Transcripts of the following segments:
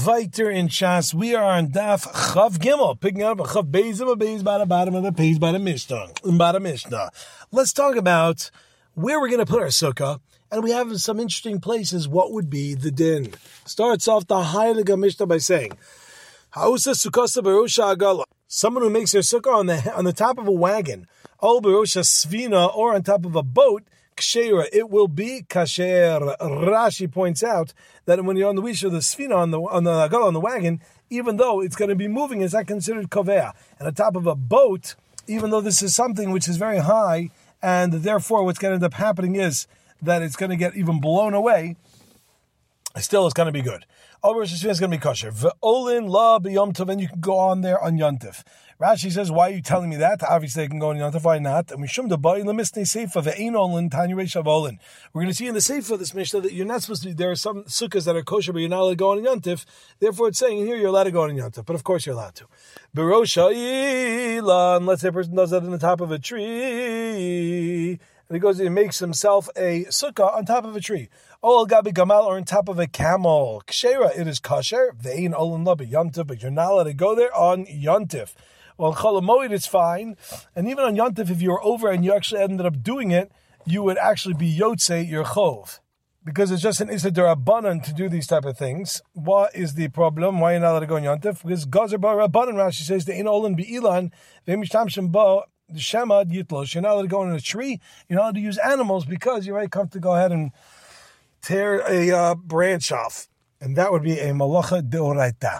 Weiter in Shas, we are on Daf Chav Gimel, picking up a Chav Beis of a Beis by the bottom of the page by the Mishnah. Let's talk about where we're going to put our sukkah, and we have some interesting places. What would be the din? Starts off the Heilige Mishnah by saying, Ha'usa sukkasa berosha agala. Someone who makes their sukkah on the top of a wagon, or berosha svina, or on top of a boat, Kshera, it will be kasher. Rashi points out that when you're on the wish of the svina on the wagon, even though it's going to be moving, it's not considered kovea. And on top of a boat, even though this is something which is very high, and therefore what's going to end up happening is that it's going to get even blown away, still it's going to be good. Over Rosh Hashanah is going to be kosher. Ve'olin la b'yom tov, and you can go on there on Yontif. Rashi says, why are you telling me that? Obviously, I can go on Yontif. Why not? And Mishum debai lemisnei seifa ve'ein olin tanya reish olin. We're going to see in the seifa of this Mishnah that you're not supposed to be. There are some sukkahs that are kosher, but you're not allowed to go on Yontif. Therefore, it's saying in here you're allowed to go on Yontif. But of course, you're allowed to. Berosha ilan. Let's say a person does that on the top of a tree, and he goes and makes himself a sukkah on top of a tree. Oh, gabi gamal, or on top of a camel. Kshera, it is kosher. Ve'ein olin la b'yontif, but you're not allowed to go there on Yontif. Well, Chol Hamoed it's fine, and even on Yontif, if you were over and you actually ended up doing it, you would actually be Yotzei your Chov, because it's just an Issa D'Rabbanan to do these type of things. What is the problem? Why are you not allowed to go on Yontif? Because Gazer Bar Rabbanan, Rashi says, the Ein Olin Be'ilan, Ve'mishtamshem Ba, the Shema Yitlosh. You're not allowed to go on a tree, you're not allowed to use animals, because you might come to go ahead and tear a branch off, and that would be a Malacha Deoraita.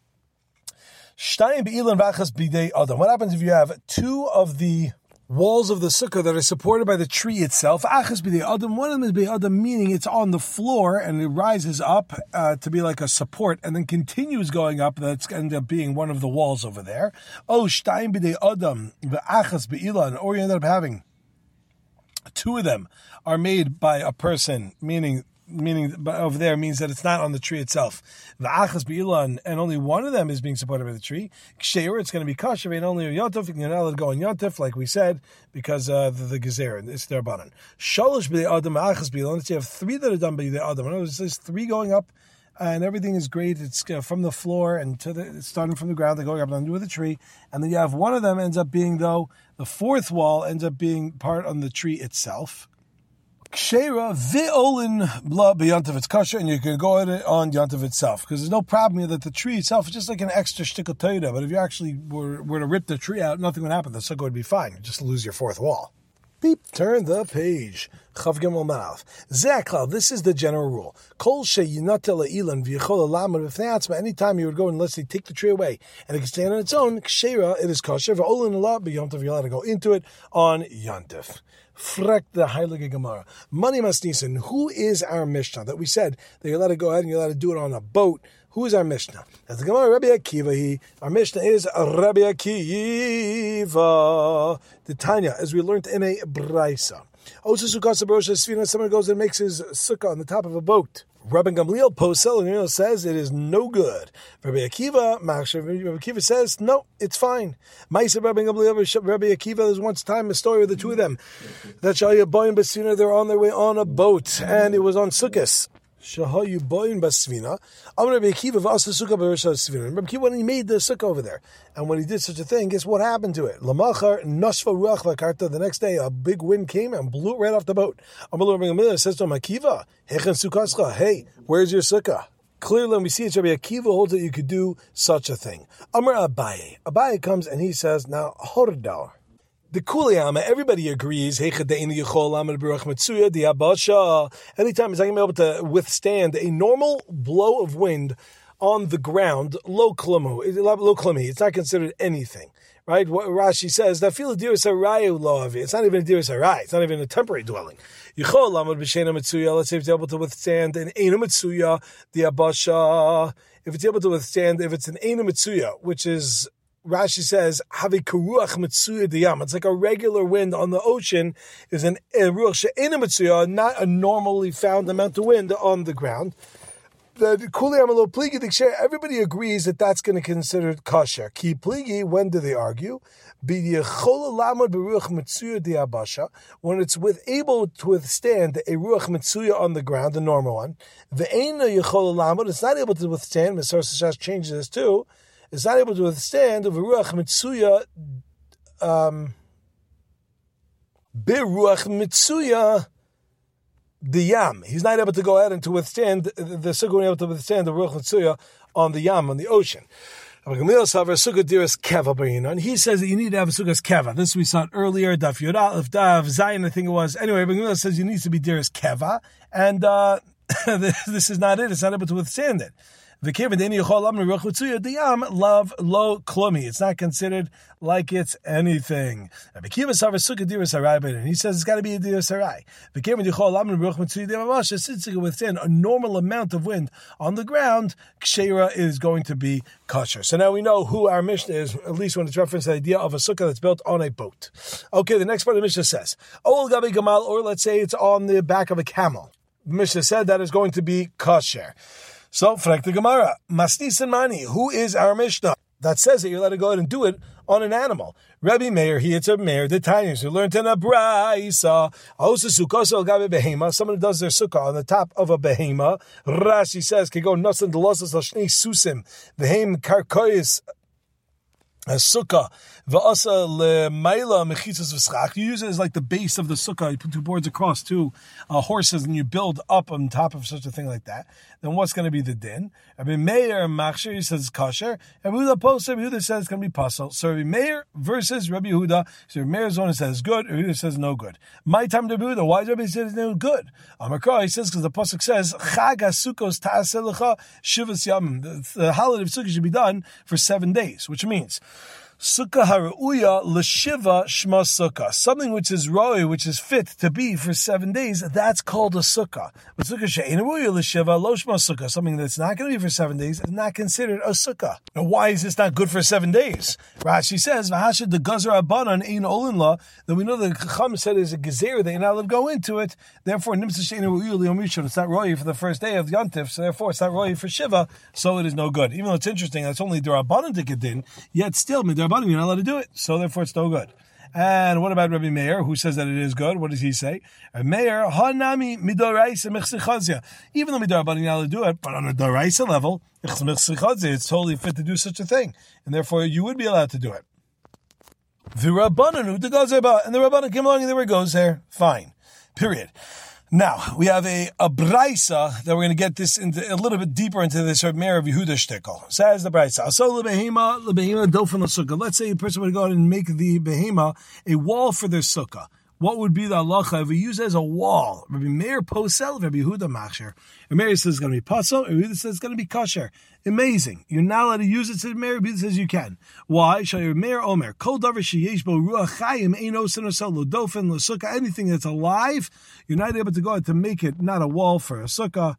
What happens if you have two of the walls of the sukkah that are supported by the tree itself? One of them is b'dei adam, meaning it's on the floor and it rises up to be like a support and then continues going up. That's going to end up being one of the walls over there. Or you end up having two of them are made by a person, meaning over there means that it's not on the tree itself. V'achas b'ilan, and only one of them is being supported by the tree. Ksheir, it's going to be kosher, and only a yontif, you're not allowed to go on yontif, like we said, because the gezer, it's their banan. Shalosh b'dei adam, v'achas b'ilan, you have three that are done by the adam. In other words, there's three going up, and everything is great. It's from the floor and it's starting from the ground, they're going up under the tree, and then you have one of them ends up being, though, the fourth wall ends up being part on the tree itself. Kshera ve'olin bla b'yontif, it's kosher, and you can go at it on yontif itself, because there's no problem here that the tree itself is just like an extra shtickle toida. But if you actually were to rip the tree out, nothing would happen. The sukkah would be fine. You just lose your fourth wall. Beep. Turn the page. Chav Gimel Malav. Ze'aklav. This is the general rule. Kol sheyinata le'ilan v'yichol alamad b'fnei atzma. Anytime you would go and let's say take the tree away and it can stand on its own, kshera, it is kosher. Ve'olin la b'yontif, you're allowed to go into it on yontif. Frek the Heilige Gemara. Mani Masnisen, who is our Mishnah that we said that you're allowed to go ahead and you're allowed to do it on a boat? Who is our Mishnah? As the Gemara, Rabbi Akiva, our Mishnah is Rabbi Akiva. The Tanya, as we learned in a Braisa. Someone goes and makes his sukkah on the top of a boat. Rabbi Gamliel Posel says it is no good. Rabbi Akiva says no, it's fine. Ma'aser Rabbi Gamliel, Rabbi Akiva. There's once time a story of the two of them that Shahayu Boyin Basvina. They're on their way on a boat, and it was on Sukkos. Shahayu Boyin Basvina. Rabbi Akiva v'asa sukkah b'rosh Basvina. Rabbi Akiva, when he made the sukkah over there, and when he did such a thing, guess what happened to it? Lamachar nashva ruach v'karta. The next day, a big wind came and blew it right off the boat. Rabbi Gamliel says to him, Akiva, hechen sukkascha. Hey, where's your sukkah? Clearly, when we see it, Rabbi Akiva holds that you could do such a thing. Amar Abaye. Abaye comes and he says, now, hordar. The Kuliyama, everybody agrees. Anytime he's not going to be able to withstand a normal blow of wind on the ground, low klami, it's not considered anything. Right? What Rashi says, that feel it's not even a diras harai, it's not even a temporary dwelling. Let's say if it's able to withstand an Eina Mitsuya, the Abasha, if it's able to withstand, if it's an Eina Mitsuya, which is, Rashi says, Havi Karuach Mitsuya Diyam. It's like a regular wind on the ocean, is an Ruach She'eina Mitsuya, not a normally found amount of wind on the ground. that kuli amalo pligi diksher, everybody agrees that that's going to be considered kosher. Ki pligi, when do they argue? When it's able to withstand a ruach mitzuya on the ground, the normal one. It's not able to withstand, Mr. Sashash changes this too, it's not able to withstand the ruach mitzuya, biruach mitzuya, the yam. He's not able to go ahead and to withstand the sukkah, able to withstand the ruach mitzuya on the yam, on the ocean. And he says that you need to have a sukkah's keva. This we saw earlier, daf yodal, daf zayin, I think it was. Anyway, Gamliel says you need to be diras keva, and this is not it. It's not able to withstand it. It's not considered like it's anything. And he says it's got to be a diras harai. Since it can withstand a normal amount of wind on the ground, kshera is going to be kosher. So now we know who our Mishnah is, at least when it's referenced to the idea of a sukkah that's built on a boat. Okay, the next part of the Mishnah says, or let's say it's on the back of a camel. The Mishnah said that is going to be kosher. So, Frek the Gemara, Masnis and Mani, who is our Mishnah that says that you're allowed to go ahead and do it on an animal? Rabbi Meir, he it's a Meir, the Tanyas, who learned in a Braisa, someone who does their sukkah on the top of a behema. Rashi says, can go nothing to losses al shnei susim, behem karkois, a sukkah, v'asa le'mayla mechitzas v'schach. You use it as like the base of the sukkah. You put two boards across, two horses, and you build up on top of such a thing like that. Then what's going to be the din? Rabbi Meir Machshir, he says kosher. Rabbi Yehuda posts, Rabbi Yehuda says it's going to be puzzle. So Rabbi Meir versus Rabbi Yehuda. So Rabbi Meir's one says good, Rabbi Yehuda says no good. My time to Rabbi Yehuda. Why does Rabbi Yehuda say no good? Amakra, he says because the pasuk says Chag HaSukkos ta'aseh lecha shivas yamim. The holiday of Sukkot should be done for 7 days, which means Sukkah haruya l'shiva shma sukkah. Something which is roi, which is fit to be for 7 days, that's called a sukkah. But sukkah she'ein haruya l'shiva lo shma sukkah. Something that's not going to be for 7 days is not considered a sukkah. Now, why is this not good for 7 days? Rashi says, "V'hashid the gazer abanan ein olin la." Then we know the Chacham said there's a gezer that you're not allowed to go into it. Therefore, nimsa she'ein haruya li'yom rishon. It's not roi for the first day of Yontif, so therefore it's not roi for shiva. So it is no good. Even though it's interesting, that's only derabanan to get in. Yet still, you're not allowed to do it, so therefore it's no good. And what about Rabbi Meir, who says that it is good? What does he say? Meir, hanami midoraisa mechsichazia. Even though midorabanan you're not allowed to do it, but on a doraisa level, it's totally fit to do such a thing, and therefore you would be allowed to do it. The Rabbanan, who the goes about, and the Rabbanan came along and there were goes there. Fine. Period. Now, we have a braisa that we're going to get this into a little bit deeper into this Meir of Yehuda shtickle. Says the braisa. So lebehema dofen l'sukkah. Let's say a person would go out and make the behema a wall for their sukkah. What would be the halacha if we use it as a wall? Rabbi Meir posel, Rabbi Yehuda machshir. Rabbi Meir says it's going to be pasel, Rabbi Yehuda says it's going to be kosher. Amazing. You're not allowed to use it, said Meir. Rabbi Yehuda says you can. Why? Shayir Meir Omer. Kol davar sheyesh bo ruach chayim ein osen osel lo dofen lo sukkah. Anything that's alive, you're not able to go out to make it not a wall for a sukkah.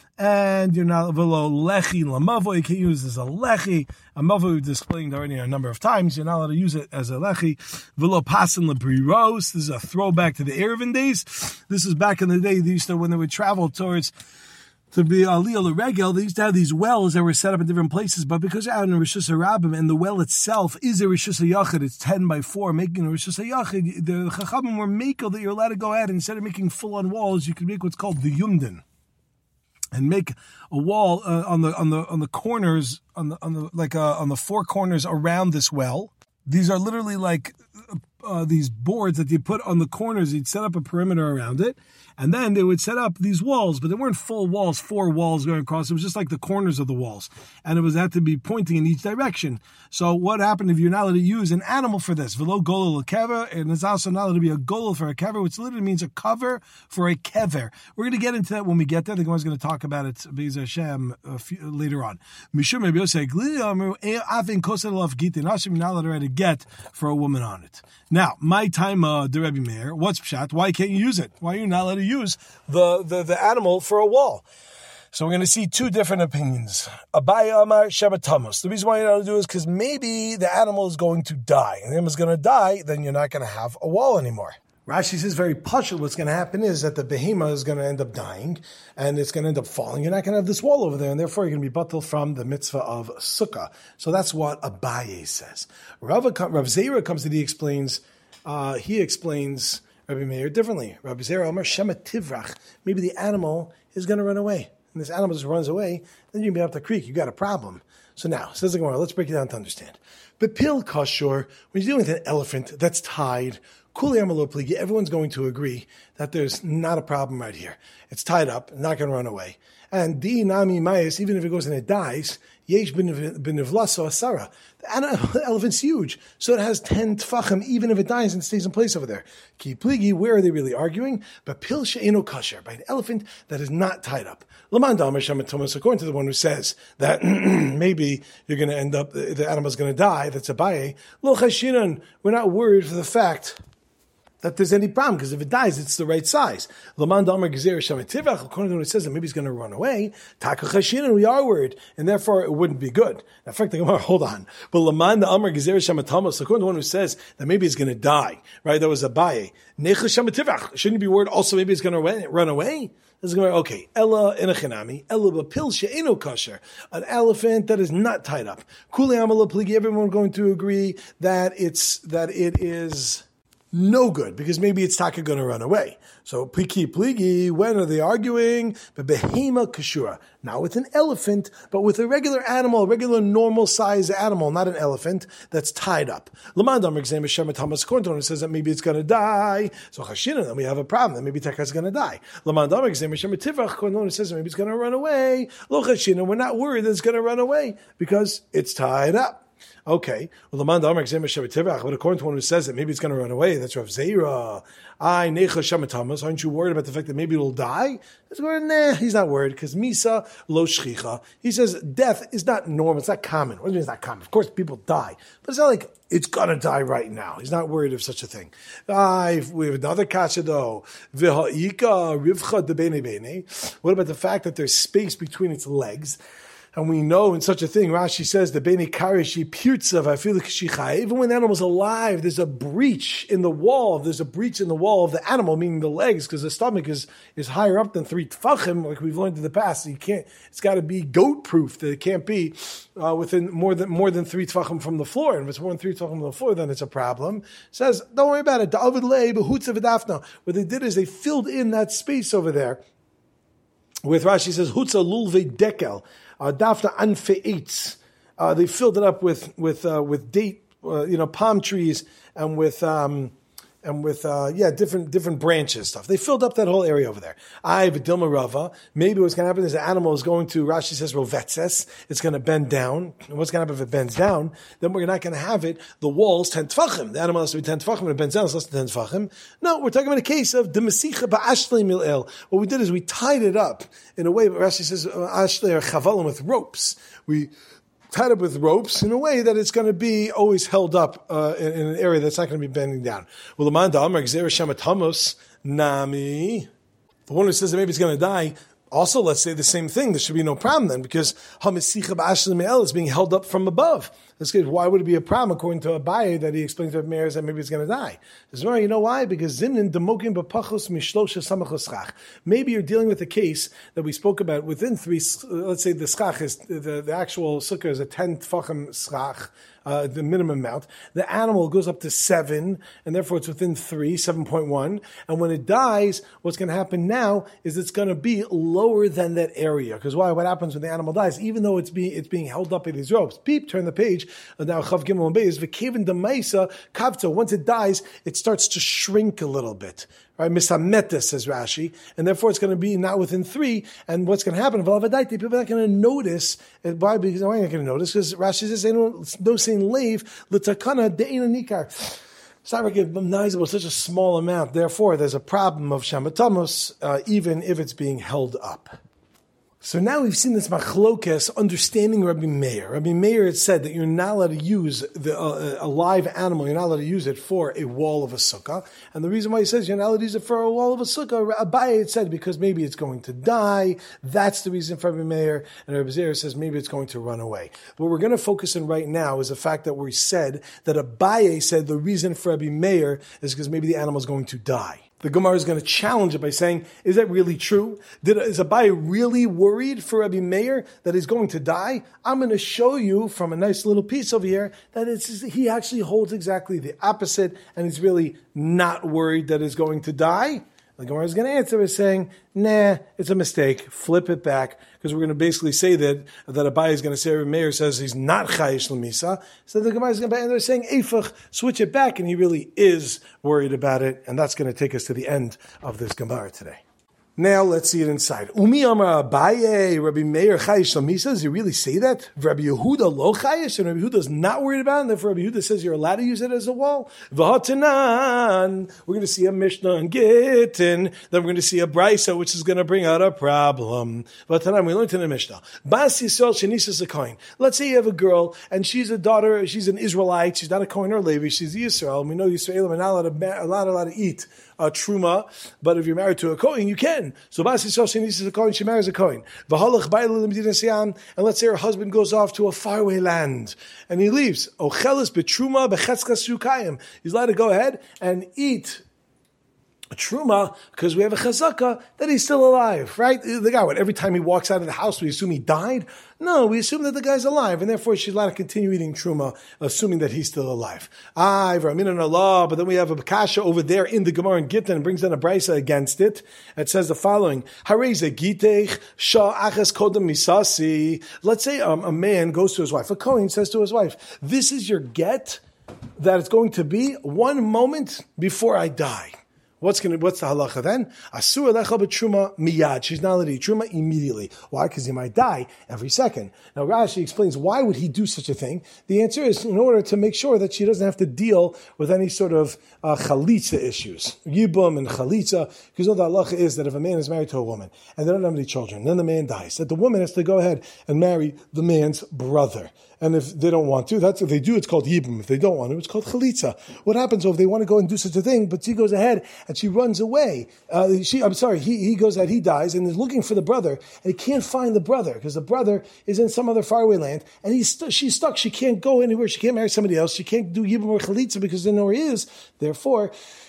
And you're not velo lechi lamavo. You can't use it as a lechi. A mavo we've explained already a number of times. You're not allowed to use it as a lechi. Velo pasin lebriros. This is a throwback to the Erevin days. This is back in the day. They used to, when they would travel towards to be aliyah l'regel, they used to have these wells that were set up in different places. But because you're out in a Rishus HaRabim and the well itself is a Rishus HaYachid, it's 10x4, making a Rishus HaYachid. The Chachamim were makel that you're allowed to go ahead and instead of making full-on walls, you can make what's called the yumdin. And make a wall on the corners on the four corners around this well. These are literally like these boards that you put on the corners. You'd set up a perimeter around it, and then they would set up these walls, but they weren't full walls, 4 walls going across. It was just like the corners of the walls, and it had to be pointing in each direction. So what happened if you're not allowed to use an animal for this? Velo golol kever, and it's also not allowed to be a golol for a kever, which literally means a cover for a kever. We're going to get into that when we get there. The Gemara is going to talk about it Be'ez Hashem later on. Mishum Rabbi Yosef avin koser laf gitin. You're not allowed to write a get for a woman on it. Now, my time, the Rebbe Meir, what's pshat? Why can't you use it? Why are you not allowed to use the animal for a wall? So we're going to see 2 different opinions. Abaya Amar Shematamus. The reason why you're not allowed to do is because maybe the animal is going to die. And if it's going to die, then you're not going to have a wall anymore. Rashi says very partial. What's going to happen is that the behema is going to end up dying, and it's going to end up falling. You're not going to have this wall over there, and therefore you're going to be batel from the mitzvah of sukkah. So that's what Abaye says. Rav Zera comes and he explains Rabbi Meir differently. Rabbi Zera Omer Shema Tivrach. Maybe the animal is going to run away, and this animal just runs away. Then you're going to be up the creek. You got a problem. So now, says the Gemara, let's break it down to understand. Bepil kashur, when you're dealing with an elephant that's tied, kuli amalo pligi, everyone's going to agree that there's not a problem right here. It's tied up, not going to run away. And di nami mayas, even if it goes and it dies, yesh benivlaso asara. The elephant's huge, so it has 10 tfachim, even if it dies and stays in place over there. Ki pligi, where are they really arguing? Bepil she'eno kasher, by an elephant that is not tied up. Laman damer shamatomas, according to the one who says that maybe you're going to end up, the animal's going to die, that's Abaye. Lo chashinan, we're not worried for the fact that there's any problem, because if it dies, it's the right size. Laman damer gezer shamativach, according to what it says that maybe he's going to run away. Taka chashinan, we are worried, and therefore it wouldn't be good. Now, in fact, the Gemara, hold on. But laman damer gezer shamatamos, according to one who says that maybe he's going to die, right? That was Abaye. Necha shamativach, shouldn't you be worried also maybe he's going to run away? This is going to okay. Ella inachinami, ella b'pil she'eno kasher, an elephant that is not tied up. Kuli amala pligi, everyone going to agree that it is no good, because maybe it's taka going to run away. So pligi, when are they arguing? But behema kashura, not with an elephant, but with a regular animal, a regular normal size animal, not an elephant that's tied up. Lamandam exam Shematamas Korton says that maybe it's going to die. So chashina, then we have a problem. Then maybe taka is going to die. Lamandam exam Shemativach Korton says that maybe it's going to run away. Lo chashina, we're not worried that it's going to run away because it's tied up. Okay, well, the man but according to one who says that maybe it's going to run away, that's Rav Zera. Aren't you worried about the fact that maybe it'll die? Nah, he's not worried, because Misa lo shchicha. He says death is not normal, it's not common. What do you mean it's not common? Of course people die, but it's not like it's going to die right now. He's not worried of such a thing. We have another kasha though. What about the fact that there's space between its legs? And we know in such a thing, Rashi says, the beni karishi pirtzav, I feel like shichai. Even when the animal's alive, there's a breach in the wall. There's a breach in the wall of the animal, meaning the legs, because the stomach is higher up than 3 tfachim, like we've learned in the past. So you can't. It's got to be goat proof that it can't be within more than 3 tfachim from the floor. And if it's more than 3 tfachim from the floor, then it's a problem. It says, don't worry about it. David lei behutza v'dafna. What they did is they filled in that space over there. With Rashi says hutza lulve dekel. Dafta anfeitz. They filled it up with date, palm trees, and with different branches stuff. They filled up that whole area over there. V'dilma rava. Maybe what's going to happen is the animal is going to, Rashi says rovetzes. It's going to bend down. And what's going to happen if it bends down? Then we're not going to have it. The walls 10 tfachim. The animal has to be 10 tfachim. When it bends down, it's less than 10 tfachim. No, we're talking about a case of demasicha ba'ashlei mil'el. What we did is we tied it up in a way. Rashi says ashlei or chavalim with ropes. We tied up with ropes in a way that it's going to be always held up in an area that's not going to be bending down. Well, the one who says that maybe it's going to die, also let's say the same thing. There should be no problem then, because hamisicha b'ashlei me'el is being held up from above. Why would it be a problem according to Abaye that he explains to Meir that maybe it's going to die? You know why? Because zimnin demokim b'pachos mishlosha samachos schach. Maybe you're dealing with a case that we spoke about within 3. Let's say the schach is the actual sukkah is a 10 tfachim schach. The minimum amount. The animal goes up to 7, and therefore it's within 3, 7.1. And when it dies, what's going to happen now is it's going to be lower than that area. Because why? What happens when the animal dies? Even though it's being held up in these ropes. Turn the page. Now Chav Gimel and Beis v'kevin demaisa kavta. Once it dies, it starts to shrink a little bit. Right, misametes, says Rashi, and therefore it's going to be not within 3. And what's going to happen? People are not going to notice. Why? Because why are you not going to notice? Because Rashi says no saying lave l'takana de'ina nikar. It's not recognizable, such a small amount. Therefore, there's a problem of shamatamos, even if it's being held up. So now we've seen this machlokes understanding Rabbi Meir. Rabbi Meir had said that you're not allowed to use a live animal, you're not allowed to use it for a wall of a sukkah. And the reason why he says you're not allowed to use it for a wall of a sukkah, Abaye had said because maybe it's going to die. That's the reason for Rabbi Meir. And Rabbi Zera says maybe it's going to run away. What we're going to focus on right now is the fact that we said that Abaye said the reason for Rabbi Meir is because maybe the animal is going to die. The Gemara is going to challenge it by saying, is that really true? Is Abaye really worried for Rabbi Meir that he's going to die? I'm going to show you from a nice little piece over here that he actually holds exactly the opposite, and he's really not worried that he's going to die. The Gemara is going to answer by saying, nah, it's a mistake. Flip it back. Because we're going to basically say that Abaye is going to say, Rabbi Meir says he's not chayish l'misa. So the Gemara is going to, and they're saying, Eifach, switch it back, and he really is worried about it. And that's going to take us to the end of this Gemara today. Now let's see it inside. Umi Amar Abaye, Rabbi Meir chayish l'misa. Does he really say that? Rabbi Yehuda lo chayish, and Rabbi Yehuda is not worried about it. And therefore Rabbi Yehuda says you're allowed to use it as a wall. V'hatanan. We're going to see a Mishnah and Gittin. Then we're going to see a Brisa, which is going to bring out a problem. V'hatanan. We learned in the Mishnah. Bas Yisrael shenisas a kohen. Let's say you have a girl and she's a daughter. She's an Israelite. She's not a kohen or Levi. She's Yisrael. And we know Yisraelim are not allowed to eat truma, but if you're married to a kohen, you can. So Bas Yisrael shenisas a kohen. She marries a kohen. V'halach ba'ila l'medinas yam. And let's say her husband goes off to a faraway land and he leaves. Ochelis betruma bechetzkas yukayim. He's allowed to go ahead and eat a truma because we have a chazaka that he's still alive, right? The guy, every time he walks out of the house, we assume he died? No, we assume that the guy's alive, and therefore she's allowed to continue eating truma, assuming that he's still alive. But then we have a kasha over there in the Gemara in Gittin and brings down a brisa against it. It says the following: Hareze gitech sha achas kodem misasi. Let's say a man goes to his wife. A kohen says to his wife, "This is your get that it's going to be 1 moment before I die." What's the halacha then? Asur lecha b'truma miyad. She's not allowed to eat truma immediately. Why? Because he might die every second. Now Rashi explains why would he do such a thing. The answer is in order to make sure that she doesn't have to deal with any sort of chalitza issues, yibum and chalitza. Because the halacha is that if a man is married to a woman and they don't have any children, then the man dies, that the woman has to go ahead and marry the man's brother. And if they don't want to, that's if they do, it's called yibum. If they don't want to, it's called chalitza. What happens if they want to go and do such a thing, but she goes ahead and she runs away? He goes ahead, he dies, and is looking for the brother, and he can't find the brother because the brother is in some other faraway land, and she's stuck. She can't go anywhere. She can't marry somebody else. She can't do yibum or chalitza because they know where he is. Therefore,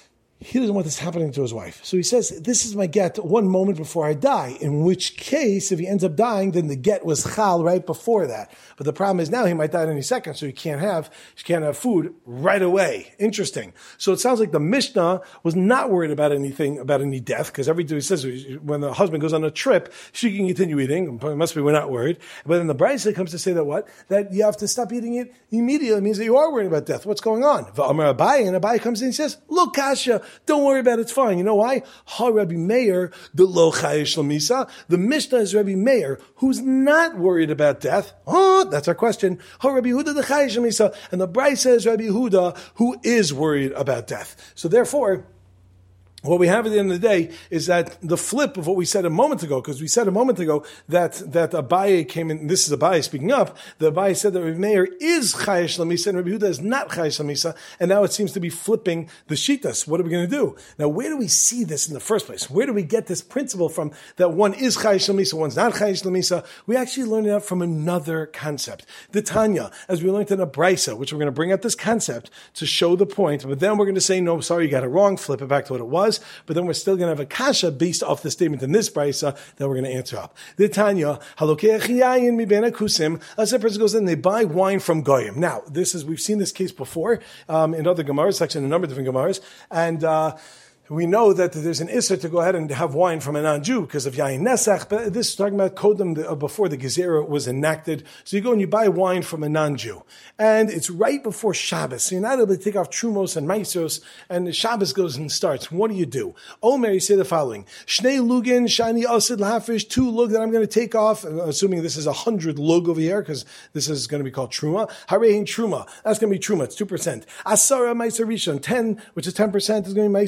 he doesn't want this happening to his wife. So he says, this is my get 1 moment before I die. In which case, if he ends up dying, then the get was chal right before that. But the problem is now he might die in any second, so she can't have food right away. Interesting. So it sounds like the Mishnah was not worried about any death, because every day he says when the husband goes on a trip, she can continue eating. It must be we're not worried. But then the Brisa comes to say that what? That you have to stop eating it immediately. It means that you are worried about death. What's going on? V'amar Abaye, and Abaye comes in and says, look, Kasha, don't worry about it, it's fine. You know why? Ha Rabbi Meir, the lo chayish l'misa. The Mishnah is Rabbi Meir, who's not worried about death. Oh, that's our question. Ha Rabbi Yehuda, the chayish l'misa. And the Brisa is Rabbi Yehuda, who is worried about death. So therefore, what we have at the end of the day is that the flip of what we said a moment ago, because we said a moment ago that Abaye came in, this is Abaye speaking up, the Abaye said that Rabbi Meir is chayish l'misa and Rabbi Yehuda is not chayish l'misa, and now it seems to be flipping the shitas. What are we going to do? Now, where do we see this in the first place? Where do we get this principle from that one is chayish l'misa, one's not chayish l'misa? We actually learned it out from another concept. The Tanya, as we learned in a Brisa, which we're going to bring out this concept to show the point, but then we're going to say, no, sorry, you got it wrong, flip it back to what it was. But then we're still going to have a kasha based off the statement in this brisa that we're going to answer up. The Tanya, halokeach yayin mi ben akusim. As a person goes in, they buy wine from goyim. Now, we've seen this case before in other gemaras, actually in a number of different gemaras, and we know that there's an issur to go ahead and have wine from a non-Jew because of Yain Nesach, but this is talking about Kodem before the Gezerah was enacted. So you go and you buy wine from a non-Jew. And it's right before Shabbos. So you're not able to take off Trumos and Maisos, and Shabbos goes and starts. What do? Omer, you say the following: Shnei lugin, shani asid lahafish, 2 lug that I'm going to take off, assuming this is 100 lug over here, because this is going to be called Truma. Harein Truma. That's going to be Truma. It's 2%. Asara Maiser Rishon, 10, which is 10%, is going to be Maiser Rishon.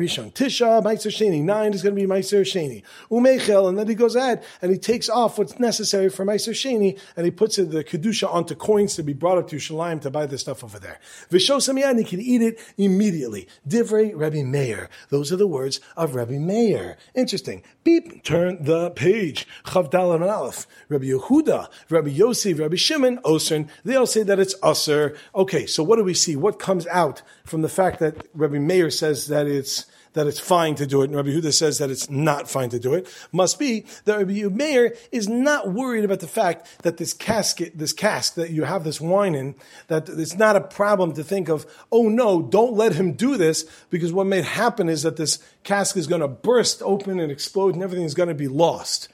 Rishon. Tisha, Meiser Sheni. 9 is going to be Meiser Sheni. Umeichel, and then he goes ahead and he takes off what's necessary for Meiser Sheni, and he puts the Kedusha onto coins to be brought up to Yerushalayim to buy the stuff over there. V'shos Miyad, he can eat it immediately. Divrei Rabbi Meir. Those are the words of Rabbi Meir. Interesting. Beep, turn the page. Chav Daled and Aleph. Rabbi Yehuda, Rabbi Yossi, Rabbi Shimon, Osern. They all say that it's Aser. Okay, so what do we see? What comes out from the fact that Rabbi Meir says that it's fine to do it, and Rabbi Yehuda says that it's not fine to do it? Must be that Rabbi Meir is not worried about the fact that this cask that you have this wine in, that it's not a problem to think of, oh no, don't let him do this, because what may happen is that this cask is going to burst open and explode and everything is going to be lost.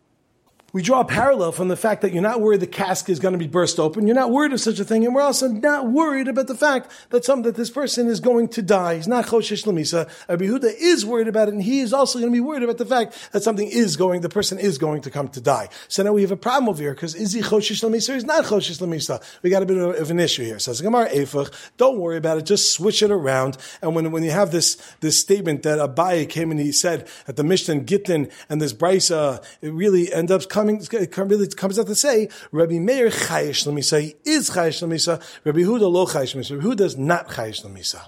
We draw a parallel from the fact that you're not worried the cask is going to be burst open. You're not worried of such a thing. And we're also not worried about the fact that this person is going to die. He's not choshesh l'misa. Rabbi Yehuda is worried about it, and he is also going to be worried about the fact that the person is going to come to die. So now we have a problem over here, because is he choshesh l'misa or is not choshesh l'misa? We got a bit of an issue here. Says Gemara Eifach, don't worry about it, just switch it around. And when you have this statement that Abaye came and he said that the Mishnah Gittin and this Brisa, it really ends up comes out to say, Rabbi Meir chayesh l'misa, he is chayesh l'misa, Rabbi Yehuda lo chayesh l'misa, Rabbi Yehuda is not chayesh l'misa.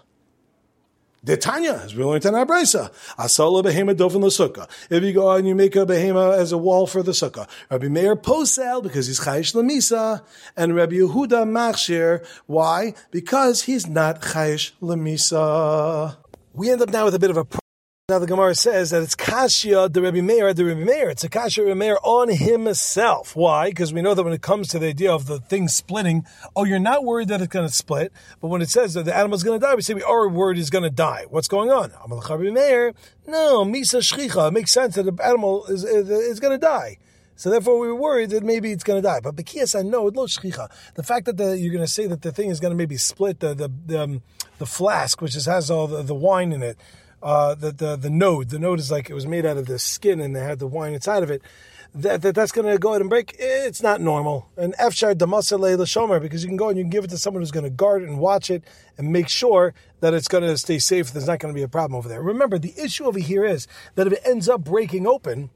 The Tanya, as we learned in our Brisa, Asala behema dofen l'sukkah. If you go and you make a behema as a wall for the sukkah, Rabbi Meir posel because he's chayesh l'misa, and Rabbi Yehuda machshir. Why? Because he's not chayesh l'misa. We end up now with a bit of a problem. Now the Gemara says that it's Kashya the Rebbe Meir. It's a Kashya Rebbe Meir on himself. Why? Because we know that when it comes to the idea of the thing splitting, you're not worried that it's going to split, but when it says that the animal's going to die, we say we are worried he's going to die. What's going on? Rebbe Meir, no, Misa Shchicha. It makes sense that the animal is going to die. So therefore we were worried that maybe it's going to die. But Bekiyas, I know, it's lo shchicha. The fact that you're going to say that the thing is going to maybe split the flask, which has all the wine in it, the node is like it was made out of the skin and they had the wine inside of it, that's going to go ahead and break. It's not normal. And efshar damasale l'shomer, because you can go and you can give it to someone who's going to guard it and watch it and make sure that it's going to stay safe. There's not going to be a problem over there. Remember, the issue over here is that if it ends up breaking open,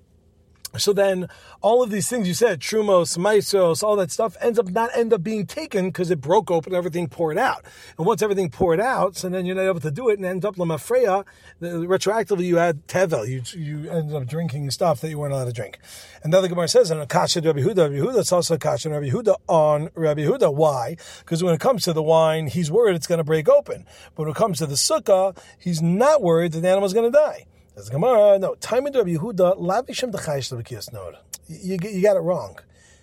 so then all of these things you said, trumos, maisos, all that stuff end up being taken because it broke open, everything poured out. And once everything poured out, so then you're not able to do it and end up lamafreya, retroactively you had tevel, you ended up drinking stuff that you weren't allowed to drink. And the other Gemara says, and Akasha Rabbi Yehuda, it's also Akasha Rabbi Yehuda on Rabbi Yehuda. Why? Because when it comes to the wine, he's worried it's going to break open. But when it comes to the sukkah, he's not worried that the animal's going to die. As Gemara, no, time into Rabbi Yehuda, lavishim dechayish l'bekiyas nod. You got it wrong.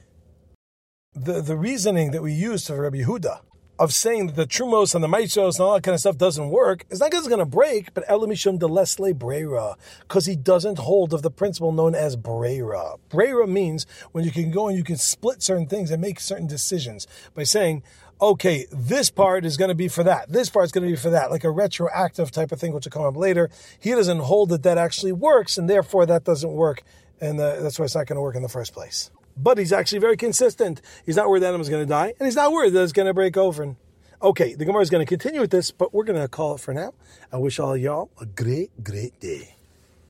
The reasoning that we use for Rabbi Yehuda of saying that the trumos and the maisos and all that kind of stuff doesn't work is not because it's going to break, but elamishum de lesle breira, because he doesn't hold of the principle known as breira. Breira means when you can go and you can split certain things and make certain decisions by saying, okay, this part is going to be for that. This part is going to be for that, like a retroactive type of thing, which will come up later. He doesn't hold that actually works, and therefore that doesn't work, and that's why it's not going to work in the first place. But he's actually very consistent. He's not worried the animal's going to die, and he's not worried that it's going to break open. Okay, the Gemara is going to continue with this, but we're going to call it for now. I wish all y'all a great, great day.